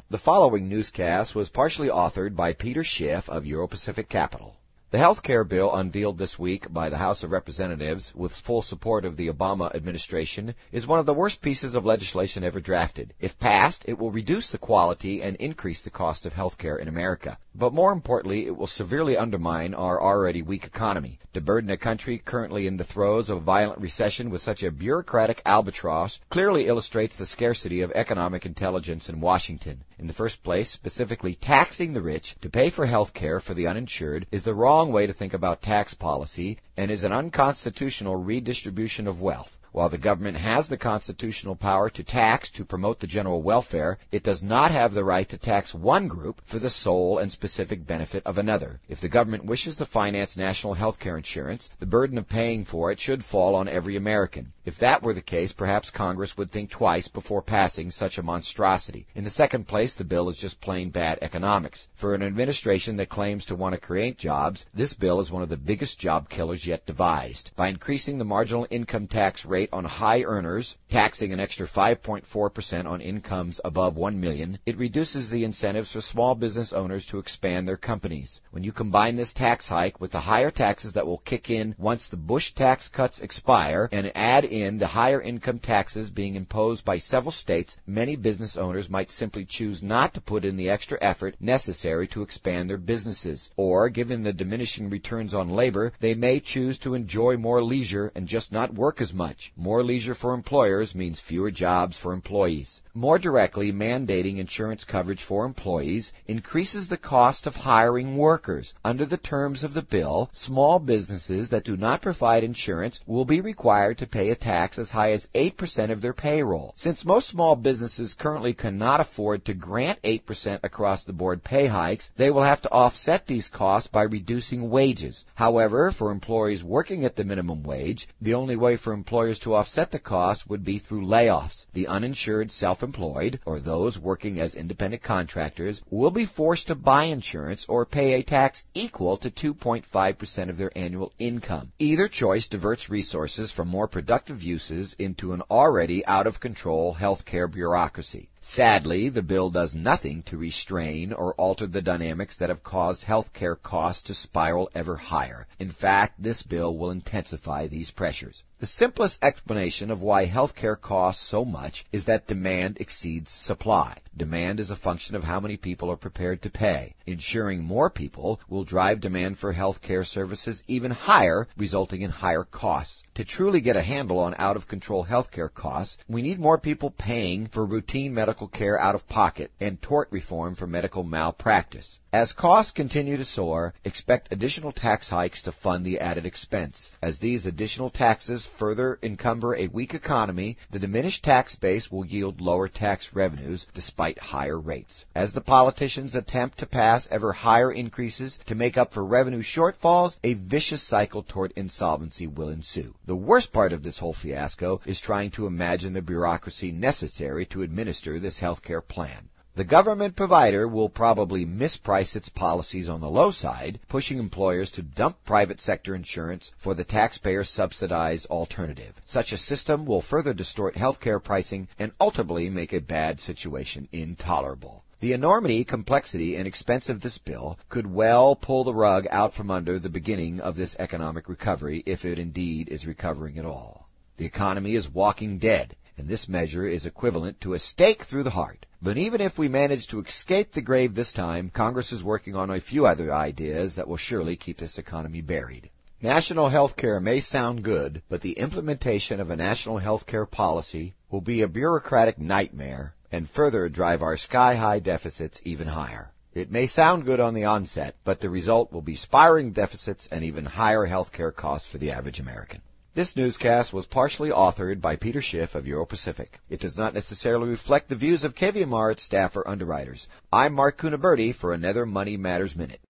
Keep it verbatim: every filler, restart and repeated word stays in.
The following newscast was partially authored by Peter Schiff of Euro-Pacific Capital. The health care bill unveiled this week by the House of Representatives with full support of the Obama administration is one of the worst pieces of legislation ever drafted. If passed, it will reduce the quality and increase the cost of health care in America. But more importantly, it will severely undermine our already weak economy. To burden a country currently in the throes of a violent recession with such a bureaucratic albatross clearly illustrates the scarcity of economic intelligence in Washington. In the first place, specifically taxing the rich to pay for health care for the uninsured is the wrong way to think about tax policy and is an unconstitutional redistribution of wealth. While the government has the constitutional power to tax to promote the general welfare, it does not have the right to tax one group for the sole and specific benefit of another. If the government wishes to finance national health care insurance, the burden of paying for it should fall on every American. If that were the case, perhaps Congress would think twice before passing such a monstrosity. In the second place, the bill is just plain bad economics. For an administration that claims to want to create jobs, this bill is one of the biggest job killers yet devised. By increasing the marginal income tax rate on high earners, taxing an extra five point four percent on incomes above one million dollars, it reduces the incentives for small business owners to expand their companies. When you combine this tax hike with the higher taxes that will kick in once the Bush tax cuts expire and add in the higher income taxes being imposed by several states, many business owners might simply choose not to put in the extra effort necessary to expand their businesses. Or, given the diminishing returns on labor, they may choose to enjoy more leisure and just not work as much. More leisure for employers means fewer jobs for employees. More directly, mandating insurance coverage for employees increases the cost of hiring workers. Under the terms of the bill, small businesses that do not provide insurance will be required to pay a tax as high as eight percent of their payroll. Since most small businesses currently cannot afford to grant eight percent across-the-board pay hikes, they will have to offset these costs by reducing wages. However, for employees working at the minimum wage, the only way for employers to offset the cost would be through layoffs. The uninsured self-employed, or those working as independent contractors, will be forced to buy insurance or pay a tax equal to two point five percent of their annual income. Either choice diverts resources from more productive uses into an already out-of-control healthcare bureaucracy. Sadly, the bill does nothing to restrain or alter the dynamics that have caused healthcare costs to spiral ever higher. In fact, this bill will intensify these pressures. The simplest explanation of why healthcare costs so much is that demand exceeds supply. Demand is a function of how many people are prepared to pay. Insuring more people will drive demand for healthcare services even higher, resulting in higher costs. To truly get a handle on out-of-control healthcare costs, we need more people paying for routine medical care out of pocket and tort reform for medical malpractice. As costs continue to soar, expect additional tax hikes to fund the added expense. As these additional taxes further encumber a weak economy, the diminished tax base will yield lower tax revenues despite higher rates. As the politicians attempt to pass ever higher increases to make up for revenue shortfalls, a vicious cycle toward insolvency will ensue. The worst part of this whole fiasco is trying to imagine the bureaucracy necessary to administer this healthcare plan. The government provider will probably misprice its policies on the low side, pushing employers to dump private sector insurance for the taxpayer-subsidized alternative. Such a system will further distort healthcare pricing and ultimately make a bad situation intolerable. The enormity, complexity, and expense of this bill could well pull the rug out from under the beginning of this economic recovery, if it indeed is recovering at all. The economy is walking dead, and this measure is equivalent to a stake through the heart. But even if we manage to escape the grave this time, Congress is working on a few other ideas that will surely keep this economy buried. National health care may sound good, but the implementation of a national health care policy will be a bureaucratic nightmare and further drive our sky-high deficits even higher. It may sound good on the onset, but the result will be spiraling deficits and even higher health care costs for the average American. This newscast was partially authored by Peter Schiff of Euro-Pacific. It does not necessarily reflect the views of K V M R, its staff, or underwriters. I'm Mark Cunaberti for another Money Matters Minute.